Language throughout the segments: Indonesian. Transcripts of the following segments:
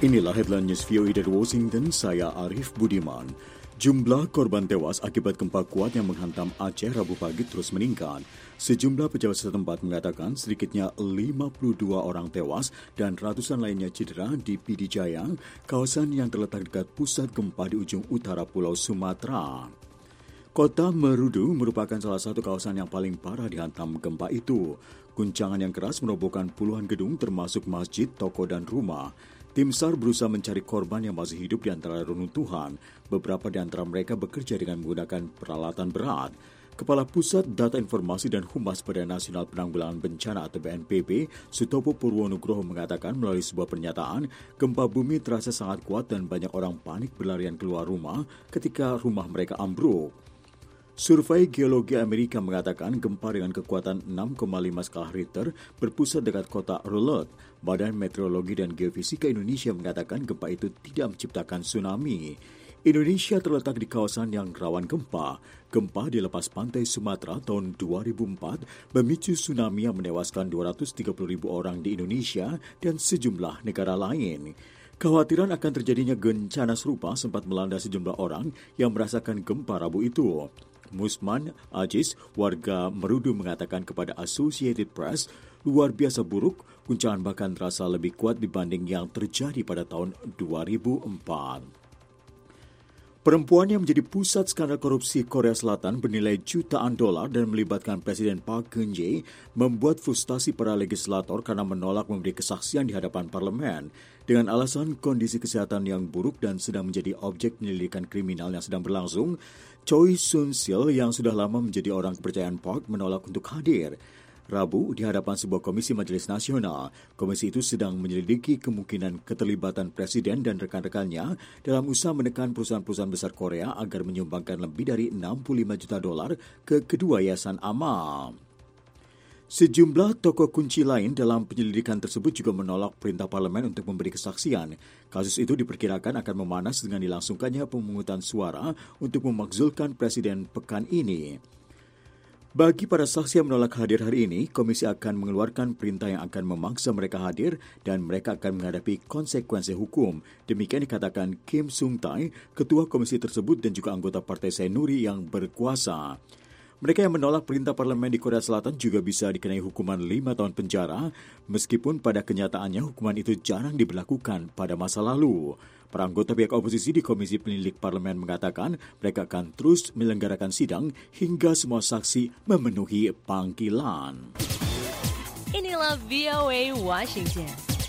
Inilah headline news VOA dari Washington, saya Arif Budiman. Jumlah korban tewas akibat gempa kuat yang menghantam Aceh Rabu pagi terus meningkat. Sejumlah pejabat setempat mengatakan sedikitnya 52 orang tewas dan ratusan lainnya cedera di Pidijaya, kawasan yang terletak dekat pusat gempa di ujung utara Pulau Sumatera. Kota Merudu merupakan salah satu kawasan yang paling parah dihantam gempa itu. Guncangan yang keras merobohkan puluhan gedung termasuk masjid, toko, dan rumah. Tim SAR berusaha mencari korban yang masih hidup di antara reruntuhan. Beberapa di antara mereka bekerja dengan menggunakan peralatan berat. Kepala Pusat Data Informasi dan Humas Badan Nasional Penanggulangan Bencana atau BNPB, Sutopo Purwonugroho mengatakan melalui sebuah pernyataan, gempa bumi terasa sangat kuat dan banyak orang panik berlarian keluar rumah ketika rumah mereka ambruk. Survei Geologi Amerika mengatakan gempa dengan kekuatan 6,5 skala Richter berpusat dekat kota Raleigh. Badan Meteorologi dan Geofisika Indonesia mengatakan gempa itu tidak menciptakan tsunami. Indonesia terletak di kawasan yang rawan gempa. Gempa di lepas pantai Sumatera tahun 2004 memicu tsunami yang menewaskan 230.000 orang di Indonesia dan sejumlah negara lain. Kekhawatiran akan terjadinya bencana serupa sempat melanda sejumlah orang yang merasakan gempa Rabu itu. Musman Ajis, warga Merudu mengatakan kepada Associated Press, luar biasa buruk, guncangan bahkan terasa lebih kuat dibanding yang terjadi pada tahun 2004. Perempuan yang menjadi pusat skandal korupsi Korea Selatan bernilai jutaan dolar dan melibatkan Presiden Park Geun-hye membuat frustasi para legislator karena menolak memberi kesaksian di hadapan parlemen. Dengan alasan kondisi kesehatan yang buruk dan sedang menjadi objek penyelidikan kriminal yang sedang berlangsung, Choi Soon-sil yang sudah lama menjadi orang kepercayaan Park menolak untuk hadir. Rabu, di hadapan sebuah komisi Majelis Nasional, komisi itu sedang menyelidiki kemungkinan keterlibatan Presiden dan rekan-rekannya dalam usaha menekan perusahaan-perusahaan besar Korea agar menyumbangkan lebih dari 65 juta dolar ke kedua yayasan amal. Sejumlah tokoh kunci lain dalam penyelidikan tersebut juga menolak perintah parlemen untuk memberi kesaksian. Kasus itu diperkirakan akan memanas dengan dilangsungkannya pemungutan suara untuk memakzulkan Presiden pekan ini. Bagi para saksi yang menolak hadir hari ini, komisi akan mengeluarkan perintah yang akan memaksa mereka hadir dan mereka akan menghadapi konsekuensi hukum. Demikian dikatakan Kim Sung-tae, ketua komisi tersebut dan juga anggota Partai Saenuri yang berkuasa. Mereka yang menolak perintah parlemen di Korea Selatan juga bisa dikenai hukuman 5 tahun penjara, meskipun pada kenyataannya hukuman itu jarang diberlakukan pada masa lalu. Para anggota pihak oposisi di Komisi Penyelidik Parlemen mengatakan mereka akan terus menyelenggarakan sidang hingga semua saksi memenuhi panggilan. Inilah VOA Washington.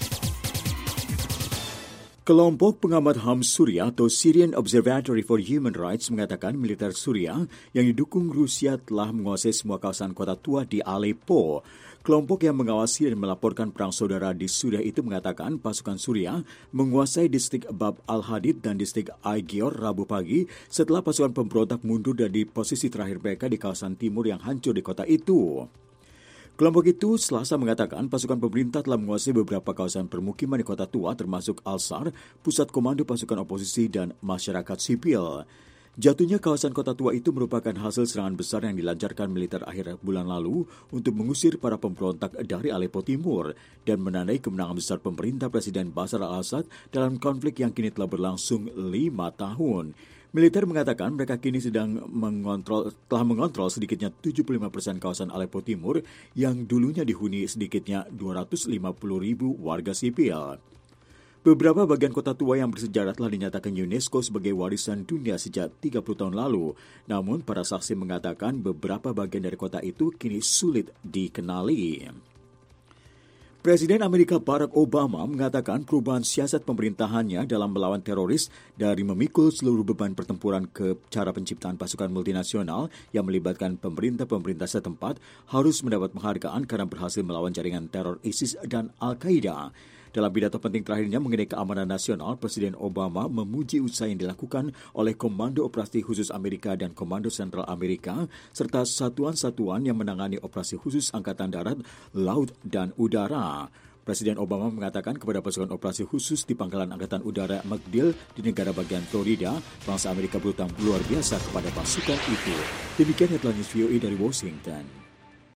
Kelompok pengamat HAM Suriah atau Syrian Observatory for Human Rights mengatakan militer Suriah yang didukung Rusia telah menguasai semua kawasan kota tua di Aleppo. Kelompok yang mengawasi dan melaporkan perang saudara di Suriah itu mengatakan pasukan Suriah menguasai distrik Bab al-Hadid dan distrik Aigior Rabu pagi setelah pasukan pemberontak mundur dari posisi terakhir mereka di kawasan timur yang hancur di kota itu. Kelompok itu Selasa mengatakan pasukan pemerintah telah menguasai beberapa kawasan permukiman di kota tua termasuk Al-Sar, pusat komando pasukan oposisi dan masyarakat sipil. Jatuhnya kawasan kota tua itu merupakan hasil serangan besar yang dilancarkan militer akhir bulan lalu untuk mengusir para pemberontak dari Aleppo Timur dan menandai kemenangan besar pemerintah Presiden Bashar al-Assad dalam konflik yang kini telah berlangsung 5 tahun. Militer mengatakan mereka kini telah mengontrol sedikitnya 75% kawasan Aleppo Timur yang dulunya dihuni sedikitnya 250.000 warga sipil. Beberapa bagian kota tua yang bersejarah telah dinyatakan UNESCO sebagai warisan dunia sejak 30 tahun lalu. Namun, para saksi mengatakan beberapa bagian dari kota itu kini sulit dikenali. Presiden Amerika Barack Obama mengatakan perubahan siasat pemerintahannya dalam melawan teroris dari memikul seluruh beban pertempuran ke cara penciptaan pasukan multinasional yang melibatkan pemerintah-pemerintah setempat harus mendapat penghargaan karena berhasil melawan jaringan teror ISIS dan Al-Qaeda. Dalam pidato penting terakhirnya mengenai keamanan nasional, Presiden Obama memuji usaha yang dilakukan oleh Komando Operasi Khusus Amerika dan Komando Sentral Amerika, serta satuan-satuan yang menangani operasi khusus Angkatan Darat, Laut, dan Udara. Presiden Obama mengatakan kepada pasukan operasi khusus di Pangkalan Angkatan Udara MacDill di negara bagian Florida, bangsa Amerika berhutang luar biasa kepada pasukan itu. Demikian headline news VOA dari Washington.